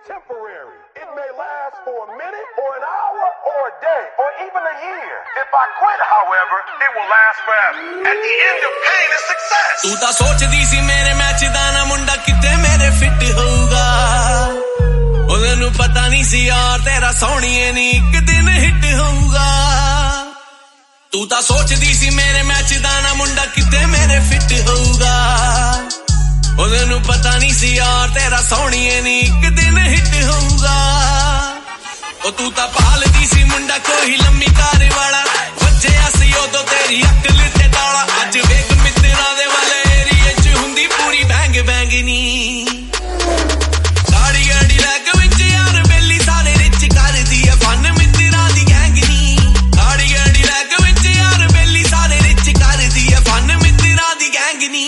temporary. It may last for a minute or an hour or a day or even a year. If I quit, however, it will last forever. At the end of pain is success. तू ता सोचदी सी मेरे match दा ना मुंडा किते मेरे fit होऊगा ओनू पता नहीं सी यार तेरा सोहणीए नी एक दिन हिट होऊगा तू ता सोचदी सी मेरे मैच दा ना मुंडा किते मेरे फिट होऊगा ओनू पता नहीं सी यार तेरा सोहणीए नी एक दिन हिट होऊगा ओ तू ता पालदी सी मुंडा कोई लम्मी कार वाला वजे असी ओदो तेरी अकल ते ताला अज वेख मित्तरां दे वाले एरिया च हुंदी पूरी बैंग बैंगनी गाड़ी गाड़ी लग विच यार बेली सारे रिच कर दी है फन मित्तरां दी गैंगनी गाड़ी गाड़ी लग विच यार बेली सारे रिच कर दी है फन मित्तरां दी गैंगनी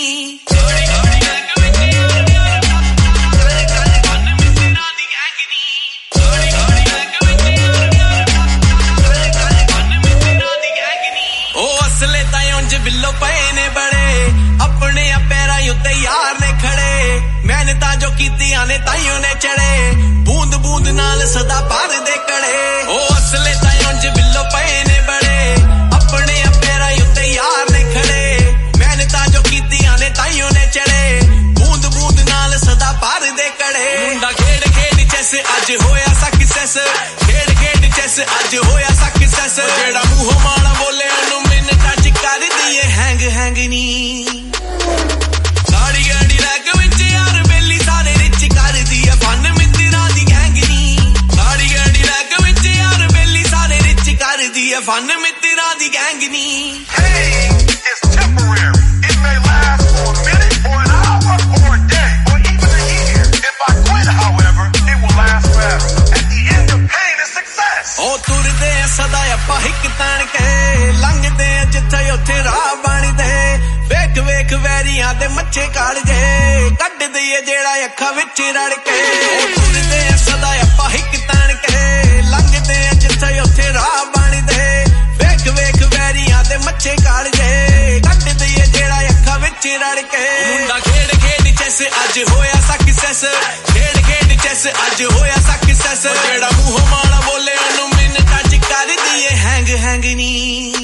बिल्लो पे ने बड़े अपने पैरा उत्ते यार ने खड़े मैंने ता जो कीतियां ने ताइयों ने चढ़े बूंद बूंद नाल सदा पार दे कड़े ओ असले ताइयों च बिल्लो पे ने बड़े अपने पैरा उत्ते यार ने खड़े मैंने ता जो कीतियां ने ताइयों ने चढ़े बूंद बूंद नाल सदा पार दे कड़े मुंडा खेड खेड चैस अज होया सक्सेस खेड खेड चैस अज होया सक्सेस जेड़ा मुंह माड़ा बोले ओनू कर दिए हैंग हैंगनी गाड़ी गाड़ी लग विच यार बेली सारे रिच कर दिए फन मित्तरां दी गैंगनी गाड़ी गाड़ी लग विच यार बेली सारे रिच कर दिए फन मित्तरां दी गैंगनी Pain is temporary. It may last for a minute or an hour or a day or even a year. If I quit, however, it will last forever. At the end of pain is success. ओ तुरदे सदा अप्पा हिक तान के लंघदे जिथे उत्थे राह बनदे वेख वेख वैरियां दे मच्छे काल जे कढ दईए जेड़ा अखां विच रड़ के तुरदे सदा अप्पा हिक तान के लंघदे जिथे उत्थे राह बनदे वेख वेख वैरियां दे मच्छे काल जे कढ दईए जेड़ा अखां विच रड़ के मुंडा खेड खेड चैस अज होया सक्सेस खेड खेड चैस अज होया सक्सेस जेड़ा मुंह माड़ा बोले ओनू मिन्नतां च कर दईए हैंग हैंगनी